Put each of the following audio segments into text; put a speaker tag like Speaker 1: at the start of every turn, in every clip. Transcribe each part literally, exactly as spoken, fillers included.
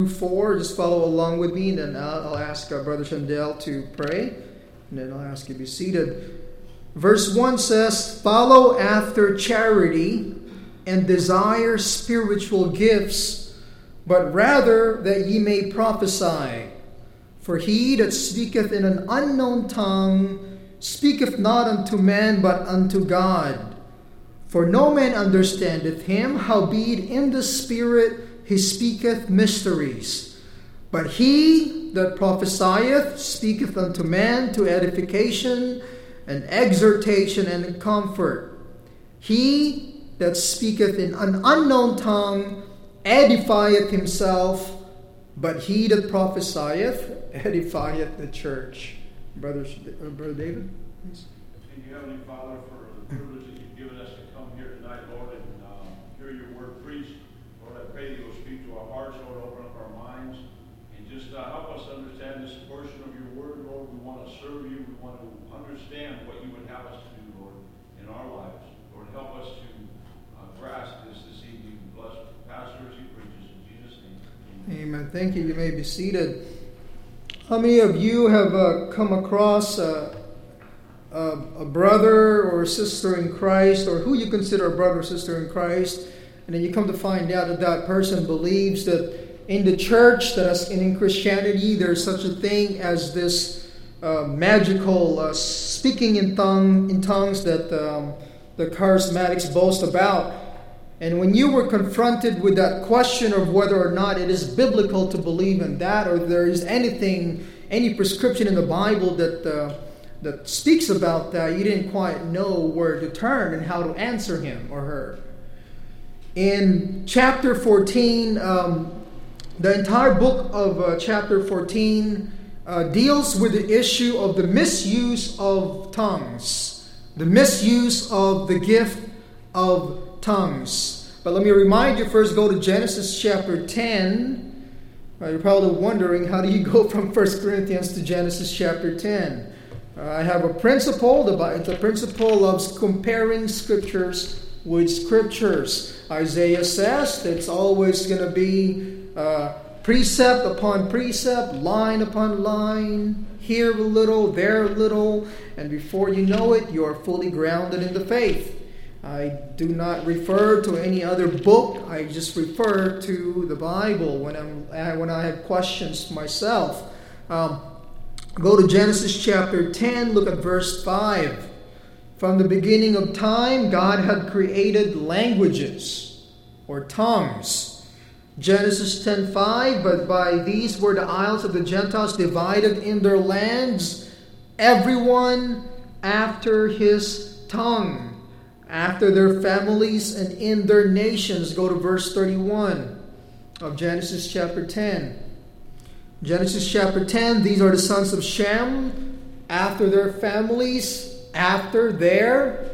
Speaker 1: four, just follow along with me, and then I'll, I'll ask uh, Brother Shandell to pray, and then I'll ask you to be seated. Verse one says, "Follow after charity and desire spiritual gifts, but rather that ye may prophesy. For he that speaketh in an unknown tongue speaketh not unto man, but unto God. For no man understandeth him, howbeit in the Spirit he speaketh mysteries. But he that prophesieth speaketh unto man to edification and exhortation and comfort. He that speaketh in an unknown tongue edifieth himself, but he that prophesieth edifieth the church." Brother, uh, Brother David, please.
Speaker 2: Thank you, Heavenly Father, for the privilege that you've given us to come here tonight, Lord, and uh, hear your word preached. Lord, I pray that you will speak to our hearts, Lord, open up our minds, and just uh, help us to understand this portion of your word, Lord. We want to serve you. We want to understand what you would have us to do, Lord, in our lives. Lord, help us to uh, grasp this this evening. Bless the pastor as he preaches. In Jesus' name.
Speaker 1: Amen.
Speaker 2: Amen.
Speaker 1: Thank you. You may be seated. How many of you have uh, come across uh, a, a brother or sister in Christ, or who you consider a brother or sister in Christ, and then you come to find out that that person believes that in the church, that as in Christianity, there's such a thing as this uh, magical uh, speaking in tongue in tongues that um, the charismatics boast about. And when you were confronted with that question of whether or not it is biblical to believe in that, or there is anything, any prescription in the Bible that uh, that speaks about that, you didn't quite know where to turn and how to answer him or her. In chapter fourteen, um, the entire book of uh, chapter fourteen uh, deals with the issue of the misuse of tongues, the misuse of the gift of tongues. But let me remind you, first go to Genesis chapter ten. Uh, you're probably wondering, how do you go from First Corinthians to Genesis chapter ten? Uh, I have a principle. It's a principle of comparing scriptures with scriptures. Isaiah says that it's always going to be uh, precept upon precept, line upon line, here a little, there a little, and before you know it, you are fully grounded in the faith. I do not refer to any other book. I just refer to the Bible when I'm when I have questions myself. Um, go to Genesis chapter ten. Look at verse five. From the beginning of time, God had created languages or tongues. Genesis ten five. But by these were the isles of the Gentiles divided in their lands, everyone after his tongue, after their families and in their nations. Go to verse thirty-one of Genesis chapter ten. Genesis chapter ten, these are the sons of Shem, after their families, after their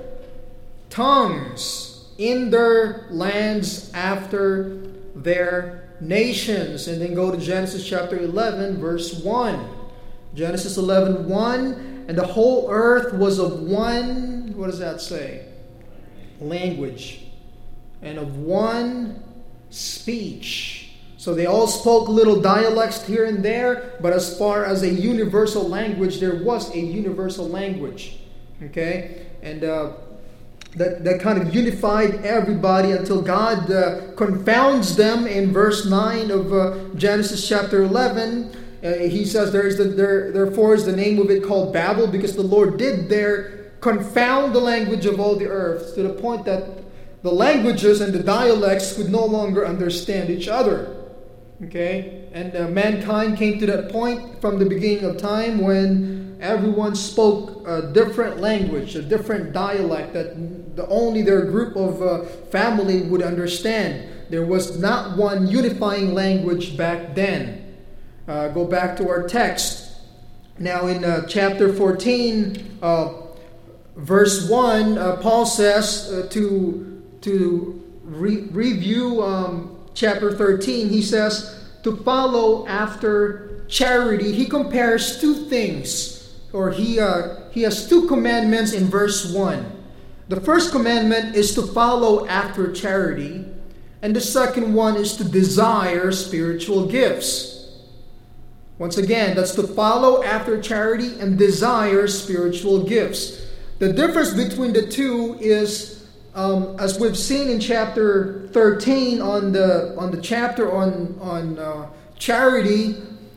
Speaker 1: tongues, in their lands, after their nations. And then go to Genesis chapter eleven, verse one. Genesis eleven one, and the whole earth was of one, what does that say? Language, and of one speech. So they all spoke little dialects here and there, but as far as a universal language, there was a universal language. Okay? And uh, that, that kind of unified everybody until God uh, confounds them in verse nine of uh, Genesis chapter eleven. Uh, he says, there is the, there, therefore is the name of it called Babel, because the Lord did there confound the language of all the earth, to the point that the languages and the dialects could no longer understand each other. Okay? And uh, mankind came to that point from the beginning of time when everyone spoke a different language, a different dialect that the, only their group of uh, family would understand. There was not one unifying language back then. Uh, go back to our text. Now in uh, chapter fourteen, uh, verse one, uh, Paul says uh, to, to re- review um, chapter thirteen, he says to follow after charity. He compares two things, or he, uh, he has two commandments in verse one. The first commandment is to follow after charity. And the second one is to desire spiritual gifts. Once again, that's to follow after charity and desire spiritual gifts. The difference between the two is, um, as we've seen in chapter thirteen on the on the chapter on on uh, charity.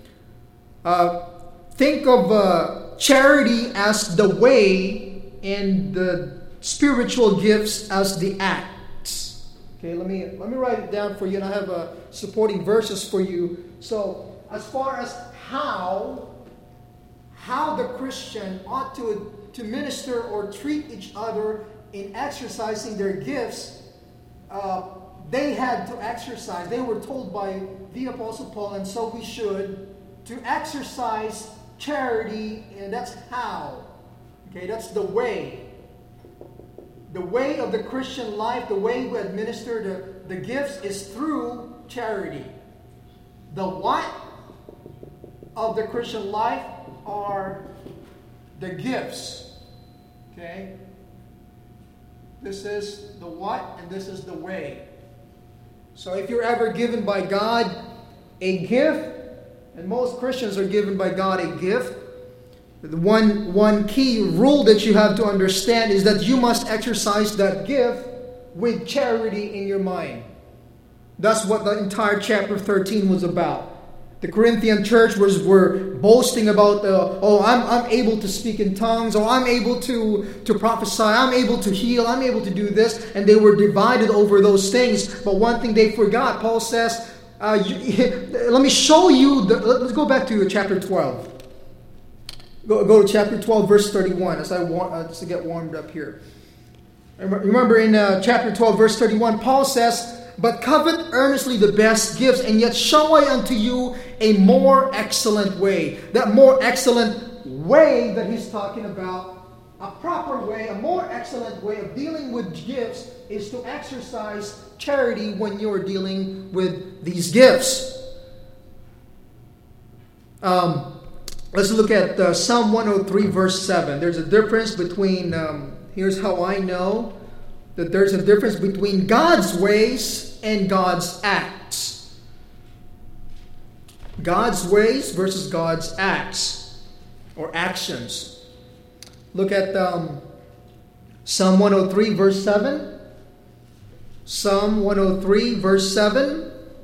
Speaker 1: Uh, think of uh, charity as the way, and the spiritual gifts as the acts. Okay, let me let me write it down for you, and I have uh, supporting verses for you. So, as far as how how the Christian ought to to minister or treat each other in exercising their gifts, uh, they had to exercise. They were told by the Apostle Paul, and so we should, to exercise charity, and that's how. Okay, that's the way. The way of the Christian life, the way we administer the, the gifts is through charity. The what of the Christian life are the gifts. Okay? This is the what and this is the way. So if you're ever given by God a gift, and most Christians are given by God a gift, the one, one key rule that you have to understand is that you must exercise that gift with charity in your mind. That's what the entire chapter thirteen was about. The Corinthian church was were boasting about, uh, oh, I'm I'm able to speak in tongues, or I'm able to, to prophesy, I'm able to heal, I'm able to do this, and they were divided over those things. But one thing they forgot, Paul says, uh, you, let me show you, the, let's go back to chapter twelve. Go, go to chapter twelve, verse thirty-one, as I want uh, just to get warmed up here. Remember in uh, chapter twelve, verse thirty-one, Paul says, "But covet earnestly the best gifts, and yet show I unto you a more excellent way." That more excellent way that he's talking about, a proper way, a more excellent way of dealing with gifts is to exercise charity when you're dealing with these gifts. Um... Let's look at uh, Psalm one oh three, verse seven. There's a difference between, um, here's how I know that there's a difference between God's ways and God's acts. God's ways versus God's acts or actions. Look at um, Psalm one oh three, verse seven. Psalm one oh three, verse seven.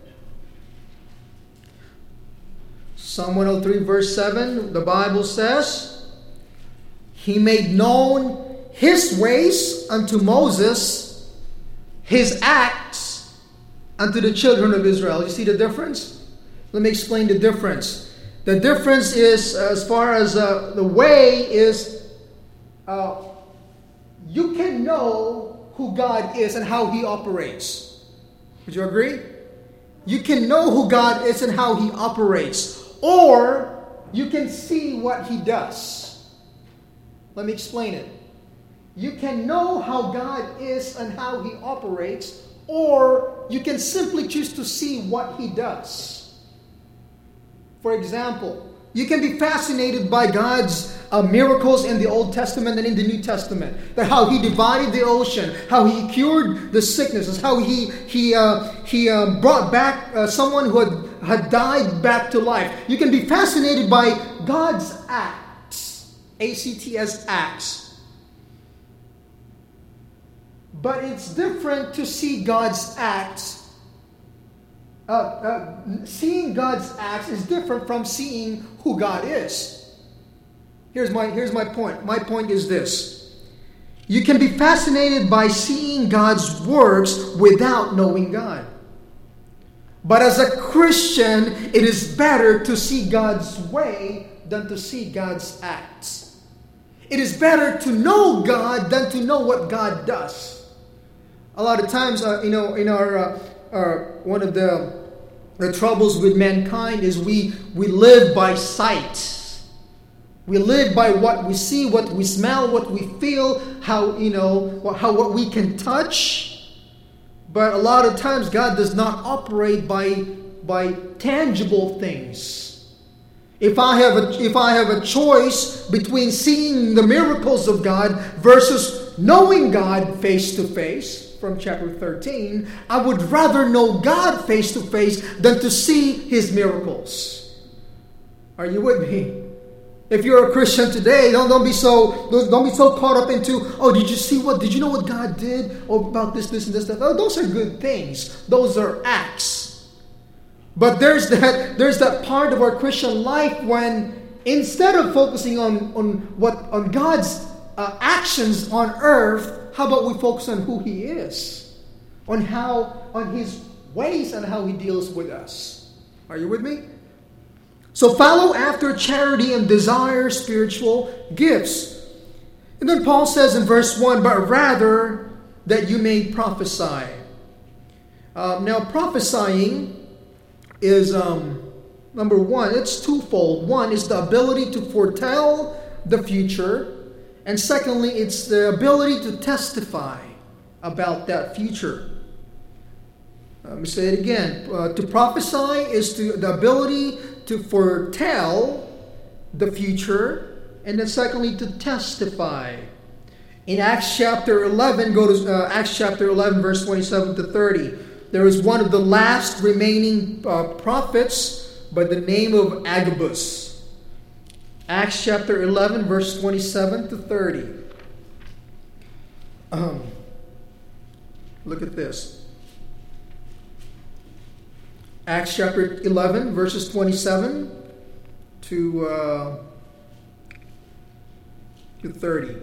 Speaker 1: Psalm one oh three, verse seven, the Bible says, "He made known His ways unto Moses, His acts unto the children of Israel." You see the difference? Let me explain the difference. The difference is, as far as uh, the way is, uh, you can know who God is and how He operates. Would you agree? You can know who God is and how He operates. Or you can see what He does. Let me explain it. You can know how God is and how He operates, or you can simply choose to see what He does. For example, you can be fascinated by God's uh, miracles in the Old Testament and in the New Testament. That how He divided the ocean, how He cured the sicknesses, how He He uh, He uh, brought back uh, someone who had had died back to life. You can be fascinated by God's acts, A C T S, acts. But it's different to see God's acts. Uh, uh, seeing God's acts is different from seeing who God is. Here's my, here's my point. My point is this. You can be fascinated by seeing God's works without knowing God. But as a Christian, it is better to see God's way than to see God's acts. It is better to know God than to know what God does. A lot of times, uh, you know, in our, uh, our one of the, the troubles with mankind is we we live by sight. We live by what we see, what we smell, what we feel, how you know, how what we can touch. But a lot of times God does not operate by, by tangible things. If I have a, if I have a choice between seeing the miracles of God versus knowing God face to face, from chapter thirteen, I would rather know God face to face than to see His miracles. Are you with me? If you're a Christian today, don't, don't be so don't be so caught up into, oh, did you see what, did you know what God did? Oh, about this, this, and this, that. Oh, those are good things. Those are acts. But there's that there's that part of our Christian life when instead of focusing on, on what on God's uh, actions on earth, how about we focus on who He is? On how on His ways and how He deals with us. Are you with me? So follow after charity and desire spiritual gifts. And then Paul says in verse one, but rather that you may prophesy. Uh, now prophesying is, um, number one, it's twofold. One is the ability to foretell the future. And secondly, it's the ability to testify about that future. Let me say it again. Uh, to prophesy is to, the ability to foretell the future, and then secondly to testify. In Acts chapter eleven, go to uh, Acts chapter eleven, verse twenty-seven to thirty. There is one of the last remaining uh, prophets by the name of Agabus. Acts chapter eleven, verse twenty-seven to thirty. Um, look at this. Acts chapter eleven, verses twenty-seven to, uh, to thirty.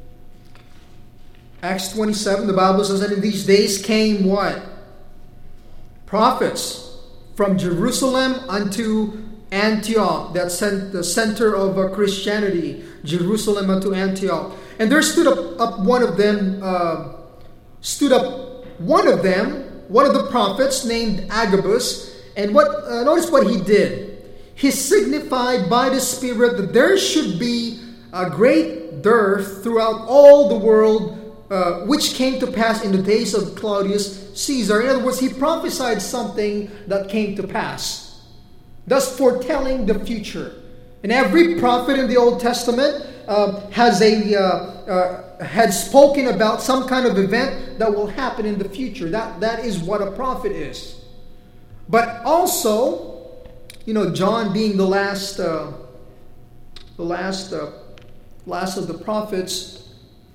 Speaker 1: Acts twenty-seven, the Bible says, and in these days came what? Prophets from Jerusalem unto Antioch. That's the center of uh, Christianity. Jerusalem unto Antioch. And there stood up, up one of them, uh, stood up one of them, one of the prophets named Agabus. And what uh, notice what he did. He signified by the Spirit that there should be a great dearth throughout all the world, uh, which came to pass in the days of Claudius Caesar. In other words, he prophesied something that came to pass, thus foretelling the future. And every prophet in the Old Testament uh, has a uh, uh, had spoken about some kind of event that will happen in the future. That that is what a prophet is. But also, you know, John being the last, uh, the last, uh, last of the prophets.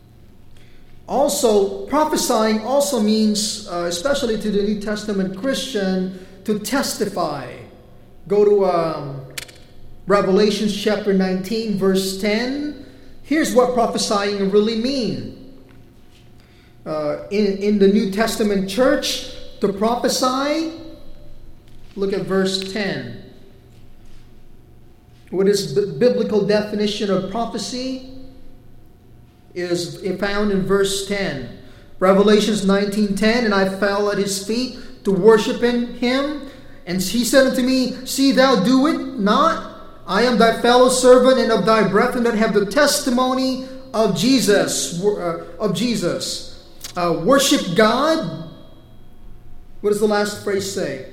Speaker 1: Also, prophesying also means, uh, especially to the New Testament Christian, to testify. Go to um, Revelation chapter nineteen, verse ten. Here's what prophesying really means. Uh, in in the New Testament church, to prophesy. Look at verse ten. What is the biblical definition of prophecy? Is found in verse ten. Revelations nineteen ten, and I fell at his feet to worship him. And he said unto me, see thou do it not. I am thy fellow servant and of thy brethren that have the testimony of Jesus. Uh, of Jesus. Uh, worship God. What does the last phrase say?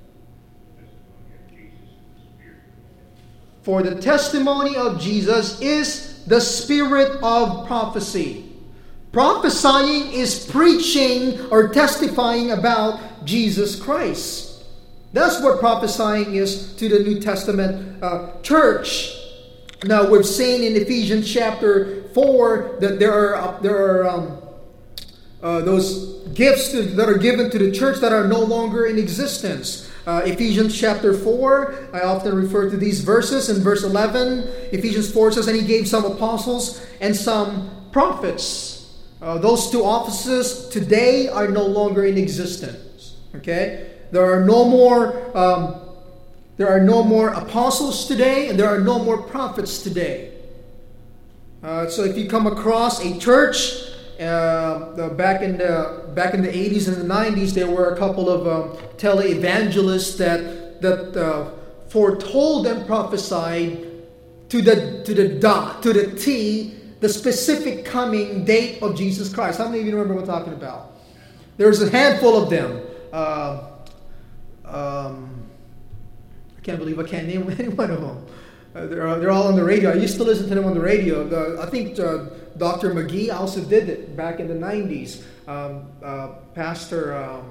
Speaker 1: For the testimony of Jesus is the spirit of prophecy. Prophesying is preaching or testifying about Jesus Christ. That's what prophesying is to the New Testament uh, church. Now we've seen in Ephesians chapter four that there are uh, there are um, uh, those gifts to, that are given to the church that are no longer in existence. Uh, Ephesians chapter four, I often refer to these verses. In verse eleven, Ephesians four says, and he gave some apostles and some prophets. Uh, those two offices today are no longer in existence. Okay? There are no more um, there are no more apostles today, and there are no more prophets today. Uh, so if you come across a church, Uh, back in the back in the eighties and the nineties, there were a couple of um, televangelists that that uh, foretold and prophesied to the to the dot to the T the specific coming date of Jesus Christ. How many of you remember what I'm talking about? There's a handful of them. Uh, um, I can't believe I can't name any one of them. Uh, they're, they're all on the radio. I used to listen to them on the radio. The, I think uh, Doctor McGee also did it back in the nineties. Um, uh, Pastor, um,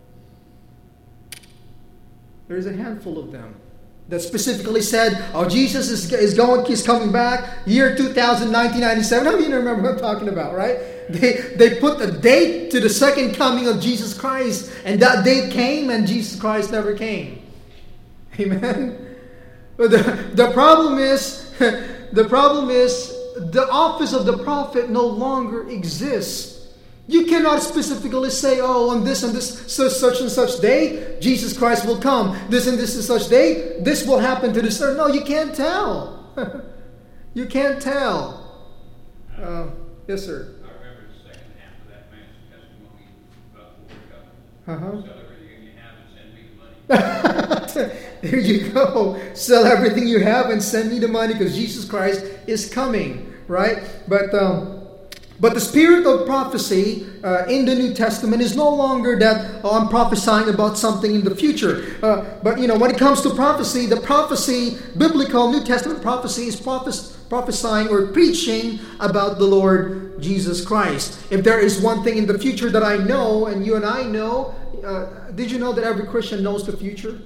Speaker 1: there's a handful of them that specifically said, "Oh, Jesus is is going, he's coming back, year two thousand, nineteen ninety-seven." How many of you remember what I'm talking about, right? They they put a date to the second coming of Jesus Christ, and that date came, and Jesus Christ never came. Amen. But the, the problem is, the problem is, the office of the prophet no longer exists. You cannot specifically say, "Oh, on this and this such, such and such day, Jesus Christ will come. This and this and such day, this will happen to this." No, you can't tell. You can't tell. Uh, yes, sir.
Speaker 3: I remember the second half of that man's testimony about the Lord coming.
Speaker 1: Uh-huh.
Speaker 3: Sell everything you have and send me the money.
Speaker 1: There you go. Sell everything you have and send me the money because Jesus Christ is coming, right? But um, but the spirit of prophecy uh, in the New Testament is no longer that, oh, I'm prophesying about something in the future. Uh, but you know, when it comes to prophecy, the prophecy, biblical New Testament prophecy, is prophes- prophesying or preaching about the Lord Jesus Christ. If there is one thing in the future that I know, and you and I know, uh, did you know that every Christian knows the future?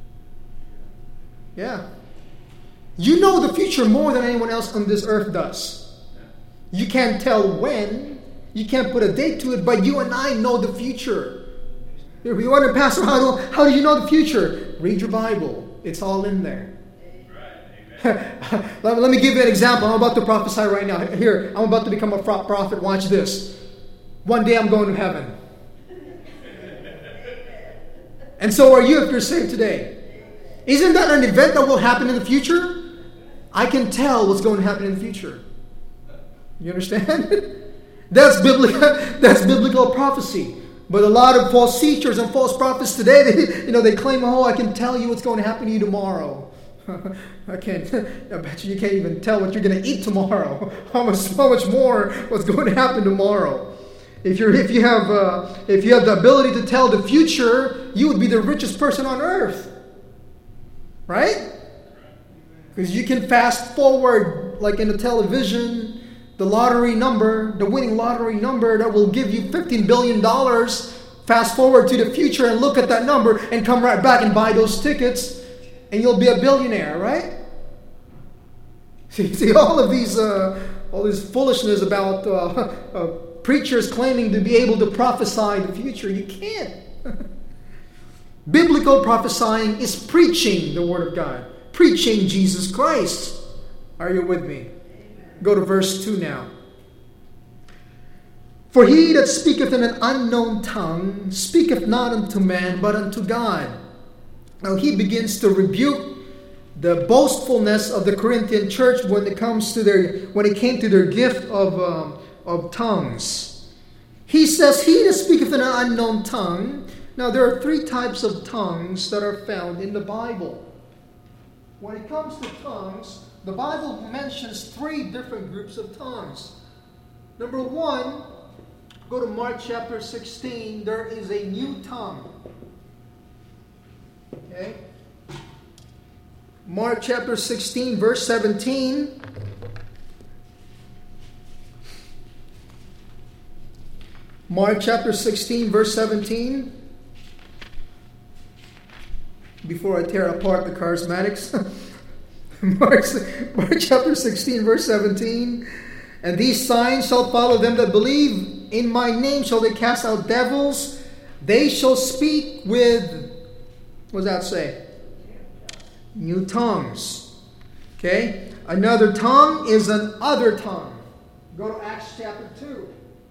Speaker 1: Yeah. You know the future more than anyone else on this earth does. You can't tell when. You can't put a date to it, but you and I know the future. If you want to, Pastor, how do, how do you know the future? Read your Bible. It's all in there. Right. let, let me give you an example. I'm about to prophesy right now. Here, I'm about to become a prophet. Watch this. One day I'm going to heaven. And so are you if you're saved today. Isn't that an event that will happen in the future? I can tell what's going to happen in the future. You understand? That's biblical. That's biblical prophecy. But a lot of false teachers and false prophets today, they, you know, they claim, "Oh, I can tell you what's going to happen to you tomorrow." I can't. I bet you you can't even tell what you're going to eat tomorrow. How much? How much more what's going to happen tomorrow? If you're, if you have, uh, if you have the ability to tell the future, you would be the richest person on earth. Right? Because you can fast forward, like in the television, the lottery number, the winning lottery number that will give you fifteen billion dollars. Fast forward to the future and look at that number and come right back and buy those tickets, and you'll be a billionaire, right? See, see all of these, uh, all this foolishness about uh, uh, preachers claiming to be able to prophesy the future. You can't. Biblical prophesying is preaching the Word of God. Preaching Jesus Christ. Are you with me? Go to verse two now. "For he that speaketh in an unknown tongue speaketh not unto man, but unto God." Now he begins to rebuke the boastfulness of the Corinthian church when it comes to their when it came to their gift of um, of tongues. He says, "He that speaketh in an unknown tongue." Now, there are three types of tongues that are found in the Bible. When it comes to tongues, the Bible mentions three different groups of tongues. Number one, go to Mark chapter sixteen. There is a new tongue. Okay? Mark chapter sixteen, verse seventeen. Mark chapter sixteen, verse seventeen. Before I tear apart the charismatics. Mark, Mark chapter sixteen, verse seventeen. "And these signs shall follow them that believe. In my name shall they cast out devils. They shall speak with," what does that say? New tongues. Okay? Another tongue is an other tongue. Go to Acts chapter two.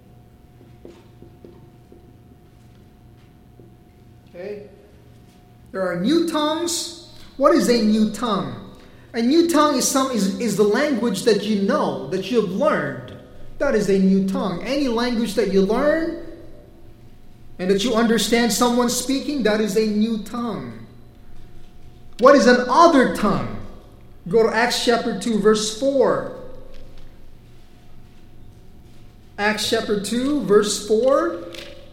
Speaker 1: Okay? There are new tongues. What is a new tongue? A new tongue is some is, is the language that you know, that you have learned. That is a new tongue. Any language that you learn and that you understand someone speaking, that is a new tongue. What is an other tongue? Go to Acts chapter two, verse four. Acts chapter two, verse four.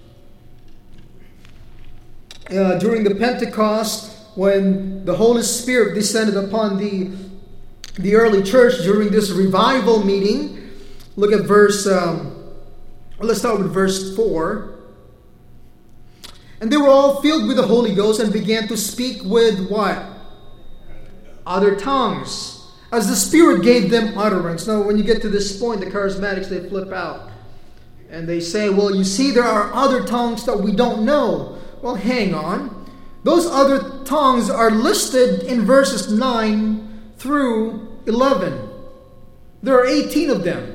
Speaker 1: Uh, during the Pentecost, when the Holy Spirit descended upon the the early church during this revival meeting. Look at verse, um, let's start with verse four. And they were all filled with the Holy Ghost and began to speak with what? Other tongues, as the Spirit gave them utterance. Now, when you get to this point, the charismatics, they flip out. And they say, well, you see, there are other tongues that we don't know. Well, hang on. Those other tongues are listed in verses nine through eleven. There are eighteen of them.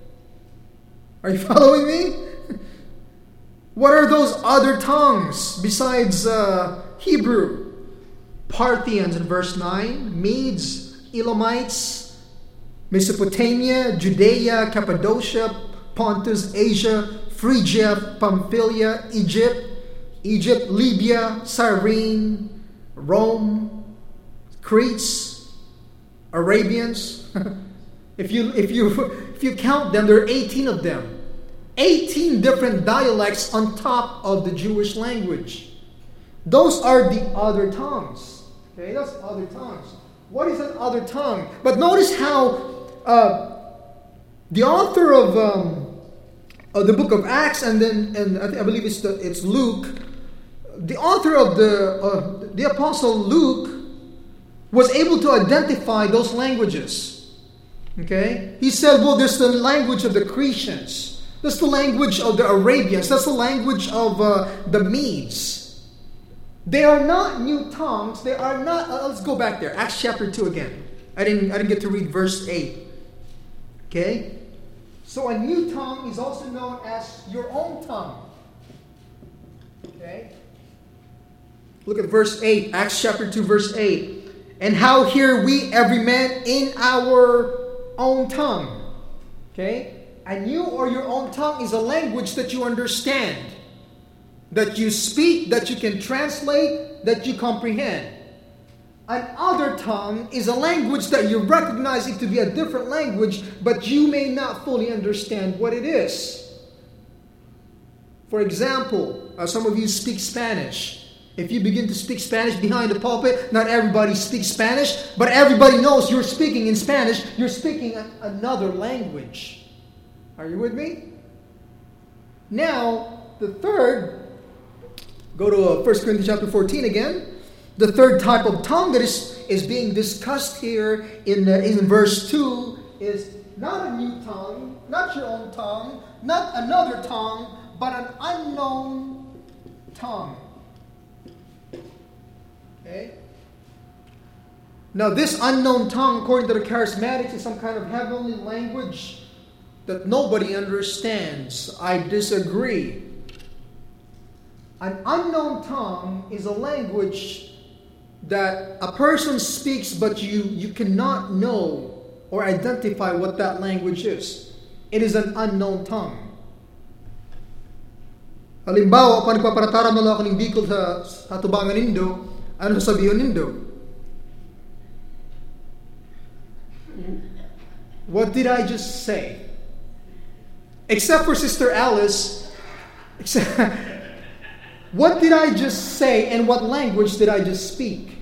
Speaker 1: Are you following me? What are those other tongues besides uh, Hebrew? Parthians in verse nine, Medes, Elamites, Mesopotamia, Judea, Cappadocia, Pontus, Asia, Phrygia, Pamphylia, Egypt, Egypt, Libya, Cyrene, Rome, Crete, Arabians. if you if you if you count them, there are eighteen of them. eighteen different dialects on top of the Jewish language. Those are the other tongues. Okay, that's other tongues. What is an other tongue? But notice how uh, the author of, um, of the book of Acts, and then and I, think, I believe it's the, it's Luke. The author of the uh, the apostle Luke was able to identify those languages. Okay, he said, "Well, there's the language of the Cretians. That's the language of the Arabians. That's the language of uh, the Medes. They are not new tongues. They are not." Uh, let's go back there. Acts chapter two again. I didn't. I didn't get to read verse eight. Okay. So a new tongue is also known as your own tongue. Okay. Look at verse eight. Acts chapter two, verse eight. And how hear we every man in our own tongue. Okay. A new or your own tongue is a language that you understand, that you speak, that you can translate, that you comprehend. An other tongue is a language that you recognize it to be a different language, but you may not fully understand what it is. For example, uh, some of you speak Spanish. If you begin to speak Spanish behind the pulpit, not everybody speaks Spanish, but everybody knows you're speaking in Spanish. You're speaking a- another language. Are you with me? Now, the third, go to uh, First Corinthians chapter fourteen again. The third type of tongue that is, is being discussed here in, uh, in verse two is not a new tongue, not your own tongue, not another tongue, but an unknown tongue. Okay? Now, this unknown tongue, according to the charismatics, is some kind of heavenly language that nobody understands. I disagree. An unknown tongue is a language that a person speaks, but you, you cannot know or identify what that language is. It is an unknown tongue. Halimbawa, kung nagpaparataran na lang ako ng Bicol sa, sa Tubangan Indo, ano sasabihin nindo? What did I just say? Except for Sister Alice, except, what did I just say and what language did I just speak?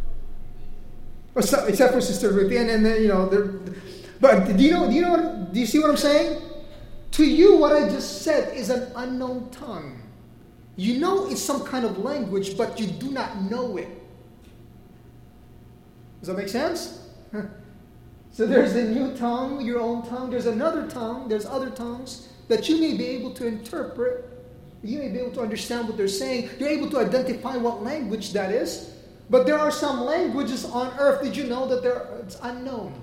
Speaker 1: Except for Sister Ruthie, and then you know, but do you know? Do you know? What, do you see what I'm saying? To you, what I just said is an unknown tongue. You know it's some kind of language, but you do not know it. Does that make sense? So there's a new tongue, your own tongue. There's another tongue. There's other tongues that you may be able to interpret. You may be able to understand what they're saying. You're able to identify what language that is. But there are some languages on earth, did you know that they're, it's unknown?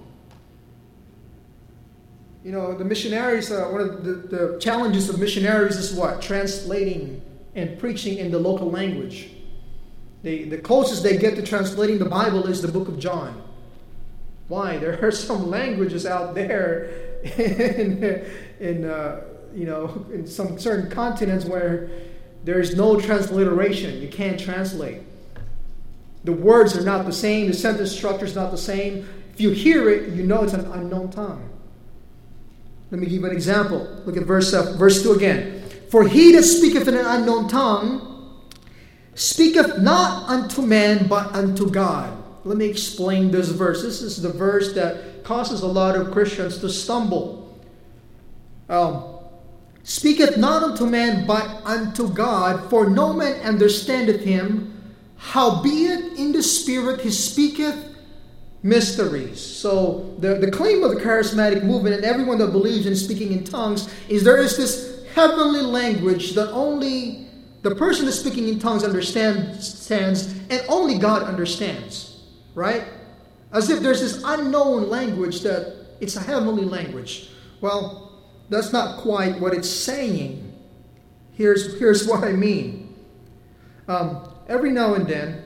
Speaker 1: You know, the missionaries, uh, one of the, the challenges of missionaries is what? Translating and preaching in the local language. They, the closest they get to translating the Bible is the book of John. Why? There are some languages out there in, in uh, you know, in some certain continents where there is no transliteration. You can't translate. The words are not the same. The sentence structure is not the same. If you hear it, you know it's an unknown tongue. Let me give you an example. Look at verse uh, verse two again. For he that speaketh in an unknown tongue speaketh not unto man, but unto God. let me explain this verse. This is the verse that causes a lot of Christians to stumble. Um, Speaketh not unto man, but unto God, for no man understandeth him. Howbeit in the Spirit he speaketh mysteries. So the, the claim of the charismatic movement and everyone that believes in speaking in tongues is there is this heavenly language that only the person that's speaking in tongues understands and only God understands. Right? As if there's this unknown language that it's a heavenly language. Well, that's not quite what it's saying. Here's, here's what I mean. Um, every now and then,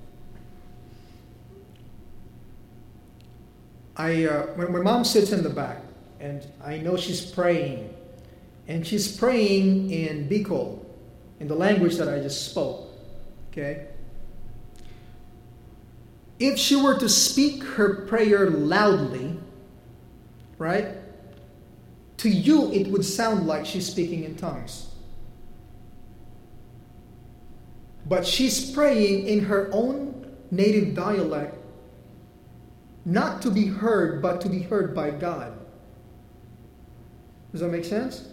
Speaker 1: I uh, when my mom sits in the back, and I know she's praying, and she's praying in Bicol, in the language that I just spoke. Okay. If she were to speak her prayer loudly, right? To you, it would sound like she's speaking in tongues. But she's praying in her own native dialect, not to be heard, but to be heard by God. Does that make sense?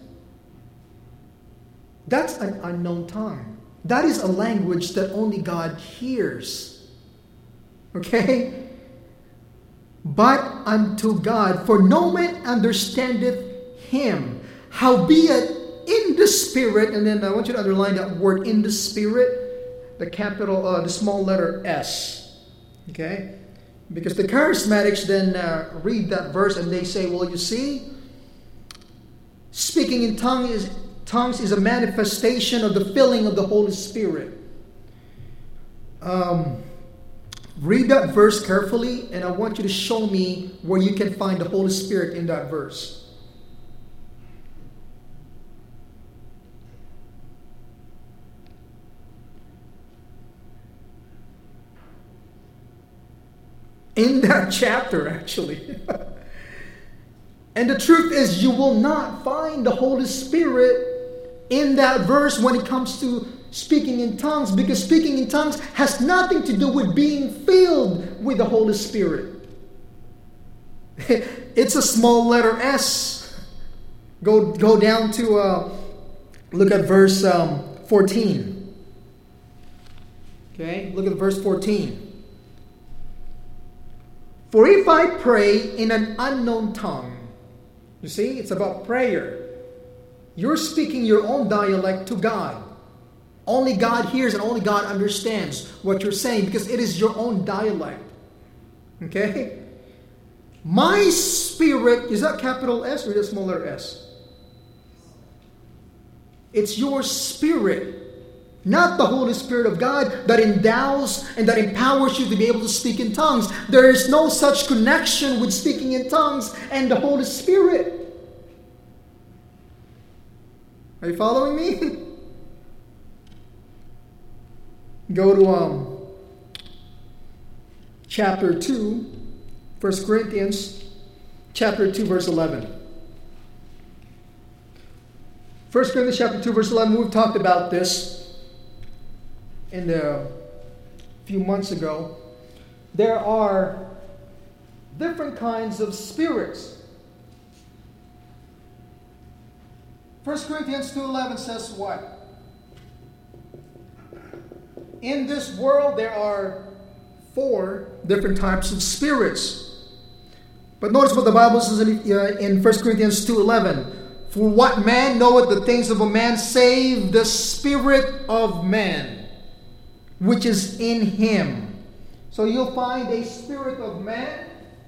Speaker 1: That's an unknown tongue. That is a language that only God hears. Okay? But unto God, for no man understandeth him. Howbeit in the Spirit, and then I want you to underline that word in the Spirit, the capital, uh, the small letter S. Okay? Because the charismatics then uh, read that verse and they say, well, you see, speaking in tongue is, tongues is a manifestation of the filling of the Holy Spirit. Um, read that verse carefully, and I want you to show me where you can find the Holy Spirit in that verse. In that chapter, actually. And the truth is, you will not find the Holy Spirit in that verse when it comes to speaking in tongues, because speaking in tongues has nothing to do with being filled with the Holy Spirit. It's a small letter S. Go, go down to, uh, look at verse um, fourteen. Okay, look at verse fourteen. For if I pray in an unknown tongue, you see, it's about prayer. You're speaking your own dialect to God. Only God hears and only God understands what you're saying because it is your own dialect. Okay? My spirit, is that capital S or is it small letter S? It's your spirit. Not the Holy Spirit of God that endows and that empowers you to be able to speak in tongues. There is no such connection with speaking in tongues and the Holy Spirit. Are you following me? Go to um, chapter two, First Corinthians, chapter two, verse eleven. First Corinthians chapter two, verse eleven, we've talked about this in the few months ago. There are different kinds of spirits. First Corinthians two eleven says what? In this world there are four different types of spirits. But notice what the Bible says in, uh, in First Corinthians two eleven. For what man knoweth the things of a man save the spirit of man, which is in him. So you'll find a spirit of man.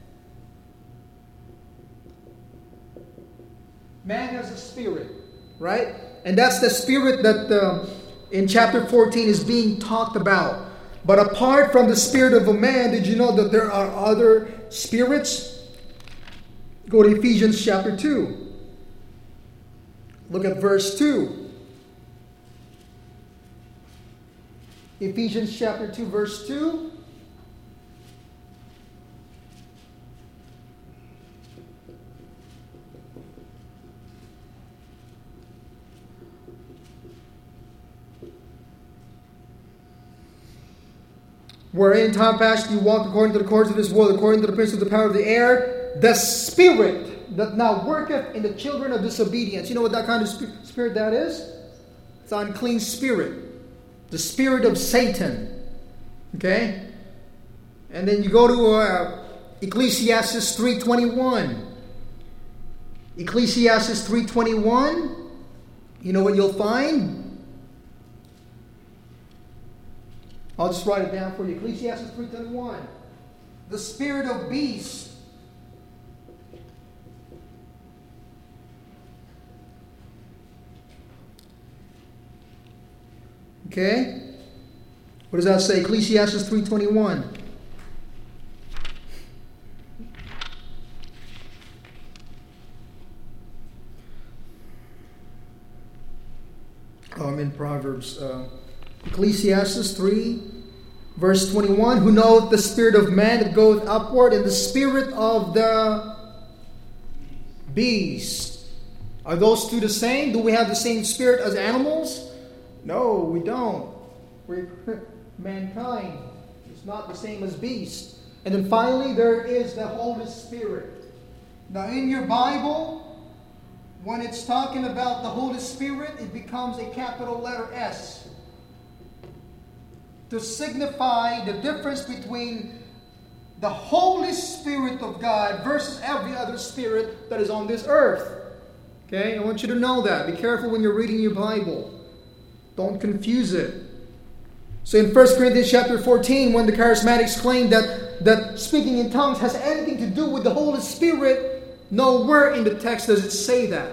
Speaker 1: Man has a spirit, right? And that's the spirit that uh, in chapter fourteen is being talked about. But apart from the spirit of a man, did you know that there are other spirits? Go to Ephesians chapter two. Look at verse two. Ephesians chapter two, verse two. wherein time past you walked according to the course of this world, according to the prince of the power of the air, the spirit that now worketh in the children of disobedience. You know what that kind of sp- spirit that is? It's an unclean spirit. The spirit of Satan. Okay? And then you go to uh, Ecclesiastes three twenty-one. Ecclesiastes three twenty-one. You know what you'll find? I'll just write it down for you. Ecclesiastes three twenty-one. The spirit of beast. Okay? What does that say? Ecclesiastes three twenty-one. Oh, I'm in Proverbs. Uh, Ecclesiastes three, verse twenty-one. Who knoweth the spirit of man that goeth upward, and the spirit of the beast? Are those two the same? Do we have the same spirit as animals? No, we don't. We're mankind. It's not the same as beast. And then finally, there is the Holy Spirit. Now, in your Bible, when it's talking about the Holy Spirit, it becomes a capital letter S to signify the difference between the Holy Spirit of God versus every other spirit that is on this earth. Okay? I want you to know that. Be careful when you're reading your Bible. Don't confuse it. So in First Corinthians chapter fourteen, when the charismatics claim that, that speaking in tongues has anything to do with the Holy Spirit, nowhere in the text does it say that.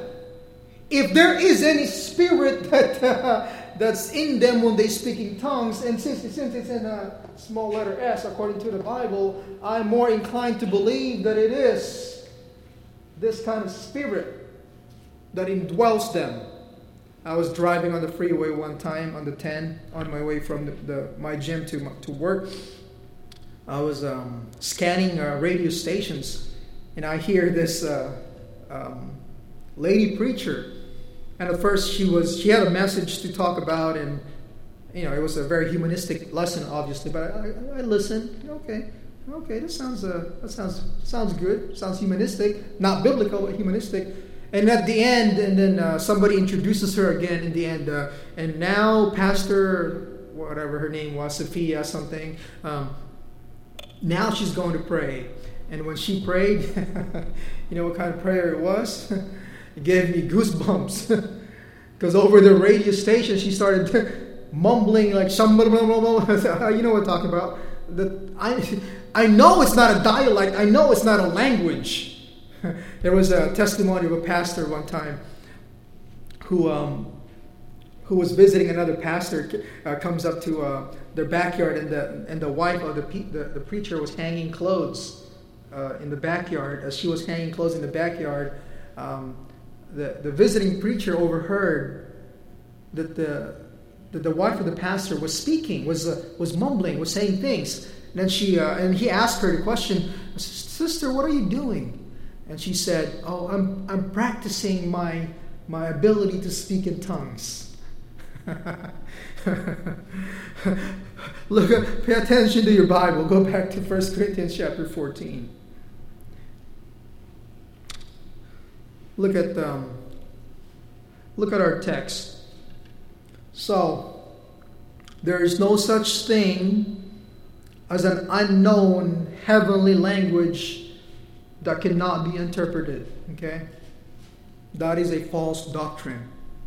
Speaker 1: If there is any spirit that uh, that's in them when they speak in tongues, and since, since it's in a small letter S according to the Bible, I'm more inclined to believe that it is this kind of spirit that indwells them. I was driving on the freeway one time on the ten on my way from the, the my gym to to work. I was um, scanning uh, radio stations, and I hear this uh, um, lady preacher. And at first, she was she had a message to talk about, and you know it was a very humanistic lesson, obviously. But I, I, I listened. Okay, okay, this sounds uh, that sounds sounds good. Sounds humanistic, not biblical, but humanistic. And at the end, and then uh, somebody introduces her again in the end. Uh, and now Pastor, whatever her name was, Sophia something, um, now she's going to pray. And when she prayed, you know what kind of prayer it was? It gave me goosebumps. Because over the radio station, she started mumbling like, you know what I'm talking about. The, I, I know it's not a dialect. I know it's not a language. There was a testimony of a pastor one time who um, who was visiting another pastor. Uh, comes up to uh, their backyard, and the and the wife of the pe- the, the preacher was hanging clothes uh, in the backyard. As she was hanging clothes in the backyard, um, the the visiting preacher overheard that the that the wife of the pastor was speaking, was uh, was mumbling, was saying things. And then she uh, and he asked her the question, "Sister, what are you doing?" And she said, "Oh, I'm I'm practicing my my ability to speak in tongues." Look, pay attention to your Bible. Go back to First Corinthians chapter fourteen. Look at um, look at our text. So there is no such thing as an unknown heavenly language that cannot be interpreted. Okay? That is a false doctrine.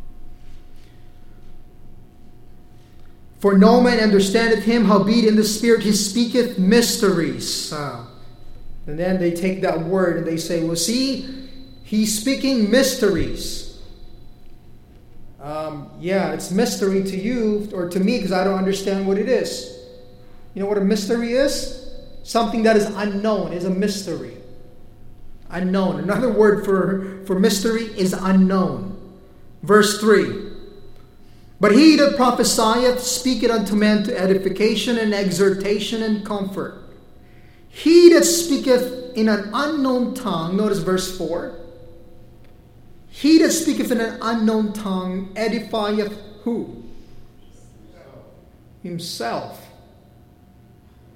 Speaker 1: For no man understandeth him, howbeit in the Spirit he speaketh mysteries. Uh, and then they take that word and they say, well, see, he's speaking mysteries. Um, yeah, it's mystery to you or to me because I don't understand what it is. You know what a mystery is? Something that is unknown is a mystery. Unknown. Another word for, for mystery is unknown. Verse three. But he that prophesieth speaketh unto men to edification and exhortation and comfort. He that speaketh in an unknown tongue, notice verse four. He that speaketh in an unknown tongue edifieth who? Himself.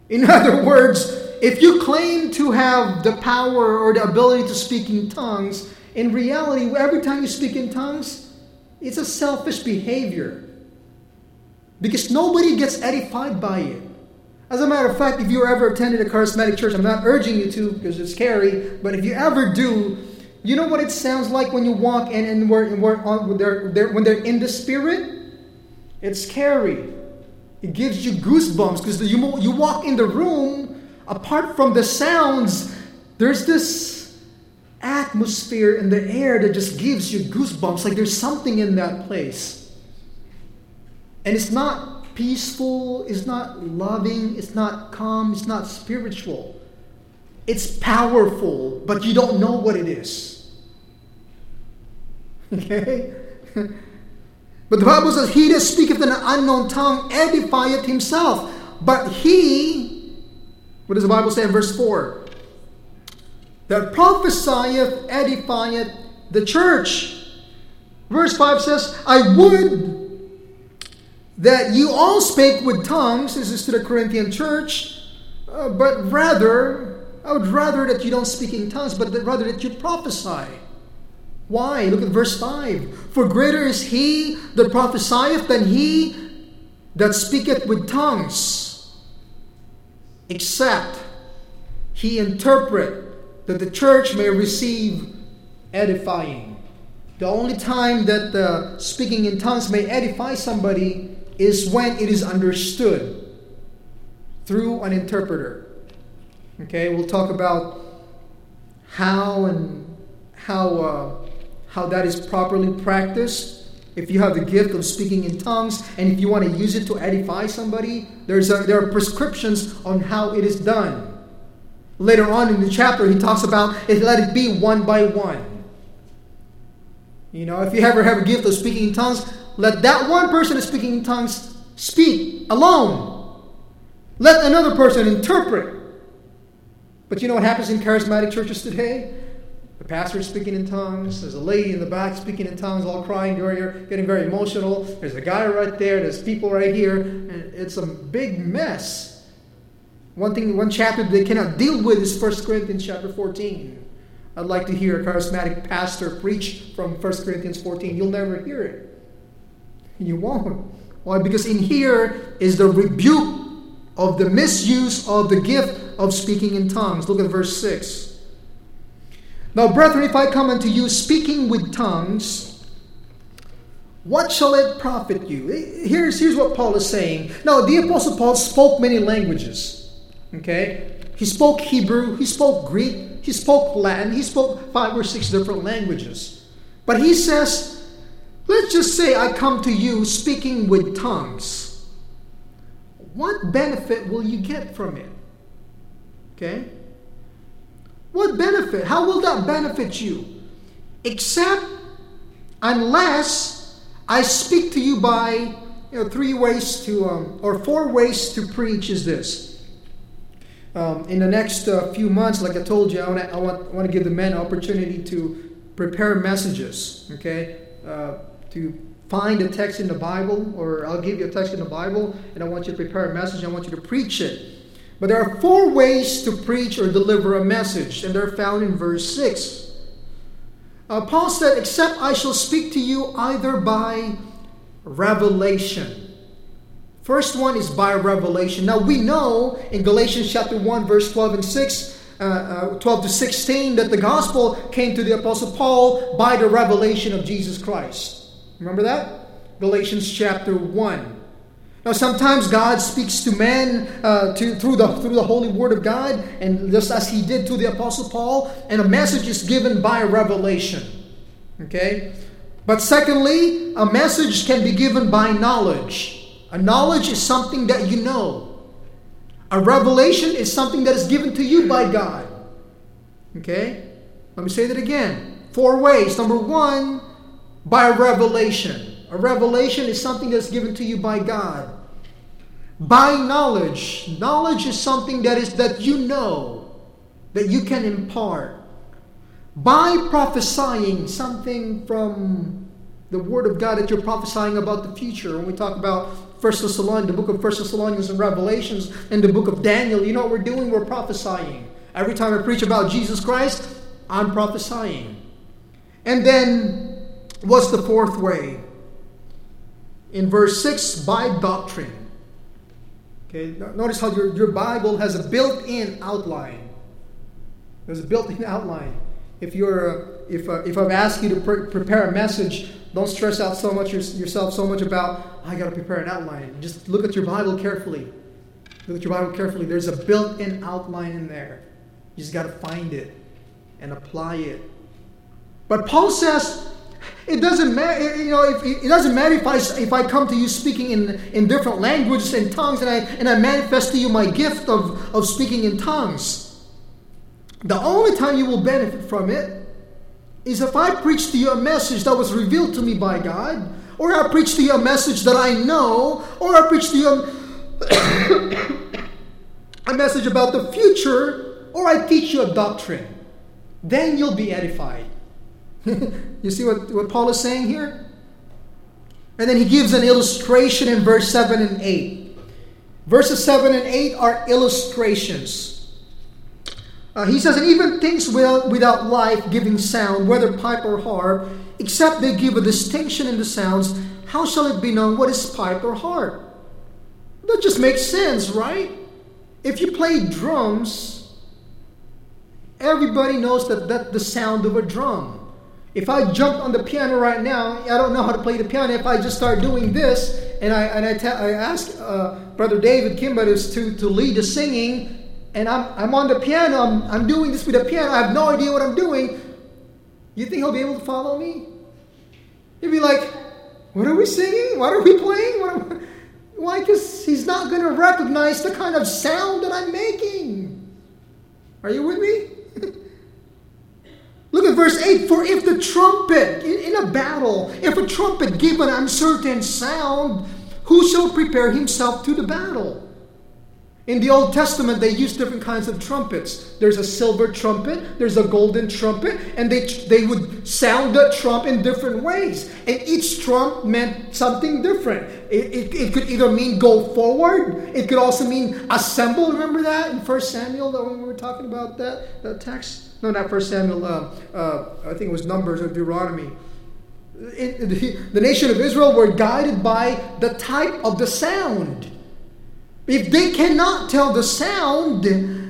Speaker 1: In other words, if you claim to have the power or the ability to speak in tongues, in reality, every time you speak in tongues, it's a selfish behavior. Because nobody gets edified by it. As a matter of fact, if you ever attended a charismatic church, I'm not urging you to because it's scary, but if you ever do, you know what it sounds like when you walk in and we're, and we're on, when, they're, they're, when they're in the Spirit? It's scary. It gives you goosebumps because you, you walk in the room, apart from the sounds, there's this atmosphere in the air that just gives you goosebumps, like there's something in that place. And it's not peaceful, it's not loving, it's not calm, it's not spiritual. It's powerful, but you don't know what it is. Okay? But the Bible says, he that speaketh in an unknown tongue edifieth himself. But he, what does the Bible say in verse four? That prophesieth edifieth the church. Verse five says, I would that you all spake with tongues. This is to the Corinthian church. Uh, but rather, I would rather that you don't speak in tongues, but that rather that you prophesy. Why? Look at verse five. For greater is he that prophesieth than he that speaketh with tongues, except he interpret, that the church may receive edifying. The only time that uh, speaking in tongues may edify somebody is when it is understood through an interpreter. Okay, we'll talk about how and how uh, how that is properly practiced. If you have the gift of speaking in tongues, and if you want to use it to edify somebody, there's a, there are prescriptions on how it is done. Later on in the chapter, he talks about it. Let it be one by one. You know, if you ever have a gift of speaking in tongues, let that one person that's speaking in tongues speak alone. Let another person interpret. But you know what happens in charismatic churches today? The pastor is speaking in tongues. There's a lady in the back speaking in tongues, all crying, getting very emotional. There's a guy right there. There's people right here. And it's a big mess. One thing, one chapter they cannot deal with is First Corinthians chapter fourteen. I'd like to hear a charismatic pastor preach from First Corinthians fourteen. You'll never hear it. You won't. Why? Because in here is the rebuke of the misuse of the gift of speaking in tongues. Look at verse six. Now, brethren, if I come unto you speaking with tongues, what shall it profit you? Here's, here's what Paul is saying. Now, the Apostle Paul spoke many languages. Okay? He spoke Hebrew, he spoke Greek, he spoke Latin, he spoke five or six different languages. But he says, let's just say I come to you speaking with tongues. What benefit will you get from it? Okay? What benefit? How will that benefit you? Except unless I speak to you by, you know, three ways to, um, or four ways to preach is this. Um, in the next uh, few months, like I told you, I want, I want, I want to give the men an opportunity to prepare messages, okay? Uh, to find a text in the Bible, or I'll give you a text in the Bible, and I want you to prepare a message, I want you to preach it. But there are four ways to preach or deliver a message, and they're found in verse six. Uh, Paul said, except I shall speak to you either by revelation. First one is by revelation. Now we know in Galatians chapter one, verse twelve and six, uh, uh, twelve to sixteen, that the gospel came to the Apostle Paul by the revelation of Jesus Christ. Remember that? Galatians chapter one. Now, sometimes God speaks to men uh, to, through the through the Holy Word of God, and just as He did to the Apostle Paul, and a message is given by revelation. Okay? But secondly, a message can be given by knowledge. A knowledge is something that you know. A revelation is something that is given to you by God. Okay? Let me say that again. Four ways. Number one, by revelation. A revelation is something that's given to you by God. By knowledge. Knowledge is something that is that you know, that you can impart. By prophesying, something from the Word of God that you're prophesying about the future. When we talk about First Thessalonians, the book of First Thessalonians and Revelations, and the book of Daniel. You know what we're doing? We're prophesying. Every time I preach about Jesus Christ, I'm prophesying. And then, what's the fourth way? In verse six, by doctrine. Okay, notice how your, your Bible has a built-in outline. There's a built-in outline. If you're, uh, if uh, if I've asked you to pre- prepare a message, don't stress out so much your, yourself so much about I got to prepare an outline. Just look at your Bible carefully. Look at your Bible carefully. There's a built-in outline in there. You just got to find it and apply it. But Paul says it doesn't matter. You know, if, it doesn't matter if I if I come to you speaking in, in different languages and tongues, and I and I manifest to you my gift of, of speaking in tongues. The only time you will benefit from it is if I preach to you a message that was revealed to me by God, or I preach to you a message that I know, or I preach to you a, a message about the future, or I teach you a doctrine. Then you'll be edified. You see what, what Paul is saying here? And then he gives an illustration in verse seven and eight. Verses seven and eight are illustrations. Uh, he says, and even things without, without life-giving sound, whether pipe or harp, except they give a distinction in the sounds, how shall it be known what is pipe or harp? That just makes sense, right? If you play drums, everybody knows that that's the sound of a drum. If I jumped on the piano right now, I don't know how to play the piano. If I just start doing this, and I and I, te- I ask uh, Brother David Kimbatis to, to lead the singing, and I'm I'm on the piano, I'm, I'm doing this with the piano, I have no idea what I'm doing, you think he'll be able to follow me? He'll be like, what are we singing? What are we playing? What are we... Why? Because he's not going to recognize the kind of sound that I'm making. Are you with me? Look at verse eight. For if the trumpet, in, in a battle, if a trumpet give an uncertain sound, who shall prepare himself to the battle? In the Old Testament, they used different kinds of trumpets. There's a silver trumpet, there's a golden trumpet, and they they would sound the trump in different ways. And each trump meant something different. It, it, it could either mean go forward, it could also mean assemble. Remember that in First Samuel, when we were talking about that, that text? No, not First Samuel, uh, uh, I think it was Numbers or Deuteronomy. It, the, the nation of Israel were guided by the type of the sound. If they cannot tell the sound,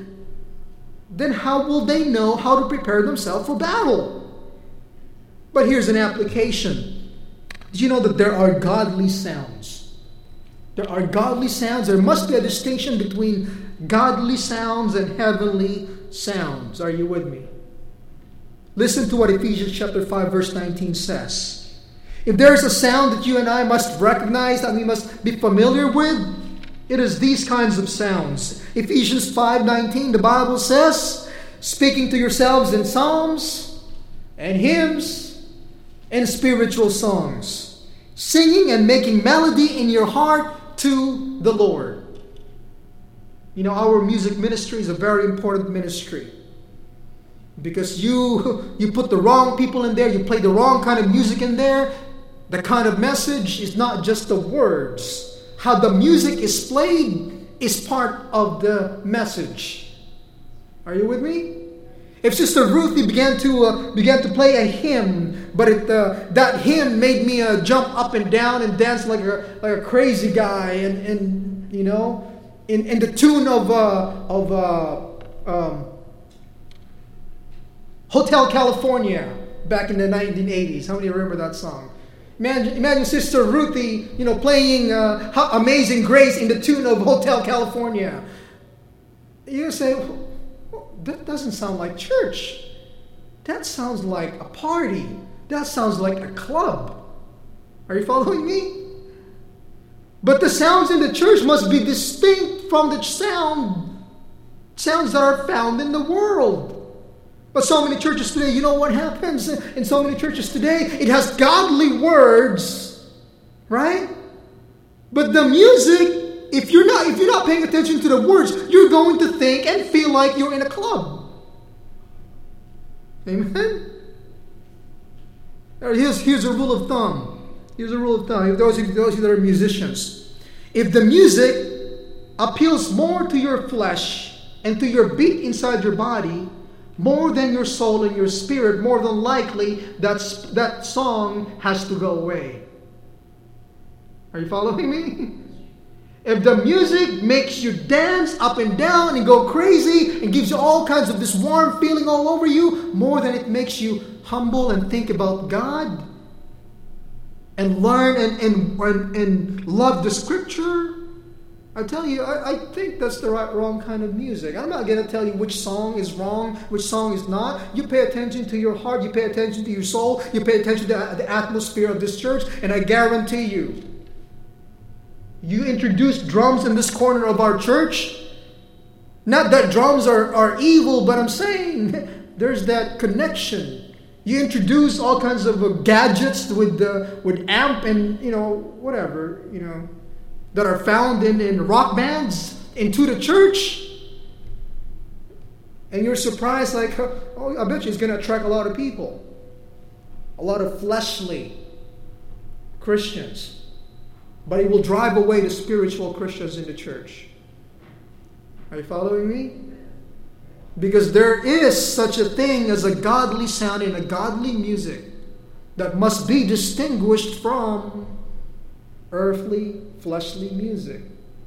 Speaker 1: then how will they know how to prepare themselves for battle? But here's an application. Did you know that there are godly sounds? There are godly sounds. There must be a distinction between godly sounds and heavenly sounds. Are you with me? Listen to what Ephesians chapter five verse nineteen says. If there is a sound that you and I must recognize, that we must be familiar with, it is these kinds of sounds. Ephesians five nineteen, the Bible says, speaking to yourselves in psalms and hymns and spiritual songs, singing and making melody in your heart to the Lord. You know, our music ministry is a very important ministry. Because you, you put the wrong people in there, you play the wrong kind of music in there, the kind of message is not just the words. How the music is played is part of the message. Are you with me? If Sister Ruthie began to uh, began to play a hymn, but it, uh, that hymn made me uh, jump up and down and dance like a like a crazy guy, and, and you know, in, in the tune of uh, of uh, um, Hotel California back in the nineteen eighties. How many remember that song? Imagine, imagine Sister Ruthie, you know, playing uh, Amazing Grace in the tune of Hotel California. You say, well, that doesn't sound like church. That sounds like a party. That sounds like a club. Are you following me? But the sounds in the church must be distinct from the sound, sounds that are found in the world. But so many churches today, you know what happens in so many churches today? It has godly words, right? But the music, if you're not if you're not paying attention to the words, you're going to think and feel like you're in a club. Amen? Here's, here's a rule of thumb. Here's a rule of thumb. Those of you, those of you that are musicians. If the music appeals more to your flesh and to your beat inside your body, more than your soul and your spirit, more than likely that, that song has to go away. Are you following me? If the music makes you dance up and down and go crazy and gives you all kinds of this warm feeling all over you, more than it makes you humble and think about God and learn and, and, and, and love the Scripture, I tell you, I, I think that's the right, wrong kind of music. I'm not going to tell you which song is wrong, which song is not. You pay attention to your heart, you pay attention to your soul, you pay attention to the atmosphere of this church, and I guarantee you, you introduce drums in this corner of our church. Not that drums are, are evil, but I'm saying there's that connection. You introduce all kinds of uh, gadgets with uh, with amp and, you know, whatever, you know, that are found in, in rock bands into the church. And you're surprised, like, oh, I bet you it's going to attract a lot of people. A lot of fleshly Christians. But it will drive away the spiritual Christians in the church. Are you following me? Because there is such a thing as a godly sound and a godly music that must be distinguished from earthly, fleshly music.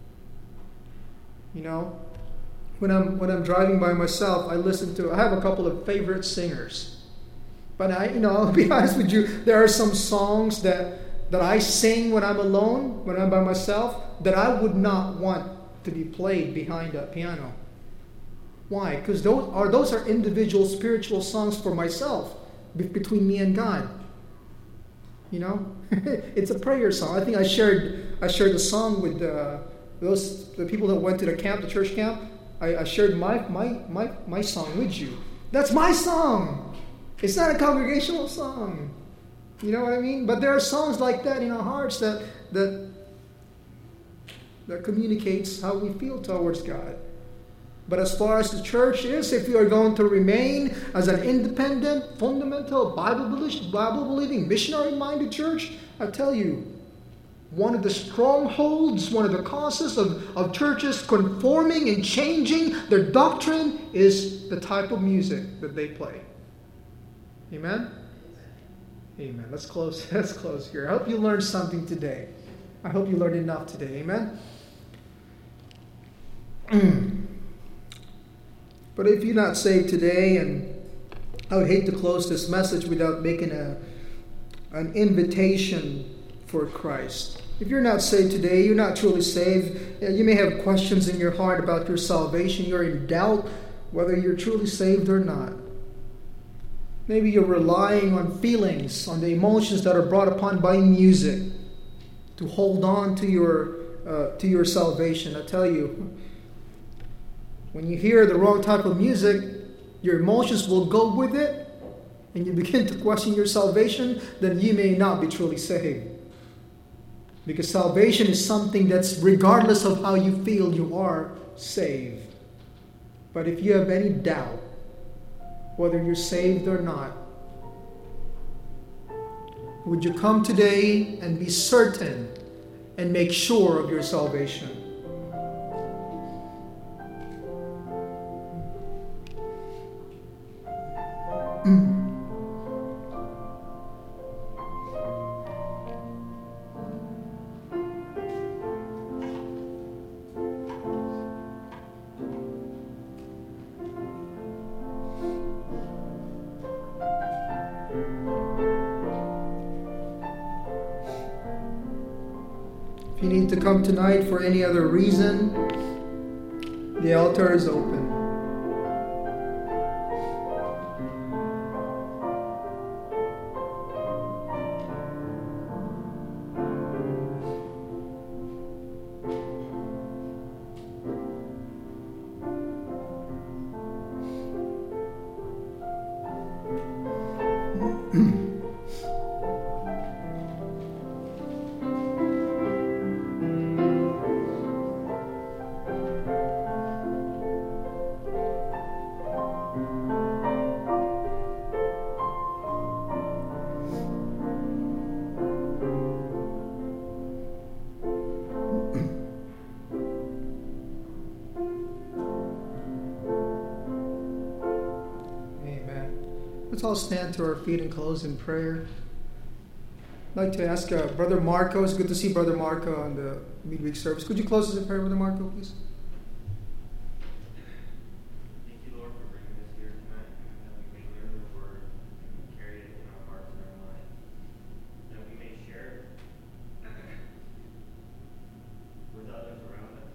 Speaker 1: You know, when I'm when I'm driving by myself, I listen to. I have a couple of favorite singers, but I, you know, I'll be honest with you. There are some songs that. that I sing when I'm alone, when I'm by myself, that I would not want to be played behind a piano. Why? Because those are those are individual spiritual songs for myself, be- between me and God. You know, it's a prayer song. I think I shared I shared the song with uh, those the people that went to the camp, the church camp. I, I shared my my my my song with you. That's my song. It's not a congregational song. You know what I mean? But there are songs like that in our hearts that that that communicates how we feel towards God. But as far as the church is, if you are going to remain as an independent, fundamental, Bible-believing, missionary-minded church, I tell you, one of the strongholds, one of the causes of, of churches conforming and changing their doctrine is the type of music that they play. Amen? Amen. Let's close. Let's close here. I hope you learned something today. I hope you learned enough today. Amen. But if you're not saved today, and I would hate to close this message without making a an invitation for Christ. If you're not saved today, you're not truly saved. You may have questions in your heart about your salvation. You're in doubt whether you're truly saved or not. Maybe you're relying on feelings, on the emotions that are brought upon by music to hold on to your uh, to your salvation. I tell you, when you hear the wrong type of music, your emotions will go with it, and you begin to question your salvation, then you may not be truly saved. Because salvation is something that's regardless of how you feel, you are saved. But if you have any doubt whether you're saved or not, would you come today and be certain and make sure of your salvation? If you need to come tonight for any other reason, the altar is open. Let's all stand to our feet and close in prayer. I'd like to ask uh, Brother Marco. It's good to see Brother Marco on the midweek service. Could you close us in prayer, Brother Marco, please?
Speaker 4: Thank you, Lord, for bringing us here tonight, that we may learn your word and carry it in our hearts and our lives, that we may share it with others around us.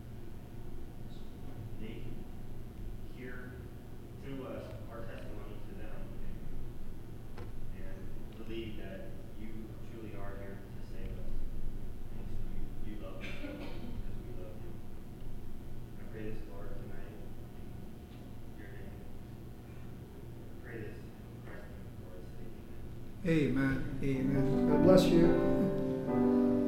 Speaker 4: They hear through us our testimony to them and believe that you truly are here to save us. And you, you love us so much because we love you. I pray this, Lord, tonight in your name. I pray this in Christ's name, Lord, say amen.
Speaker 1: Amen. Amen. God bless you.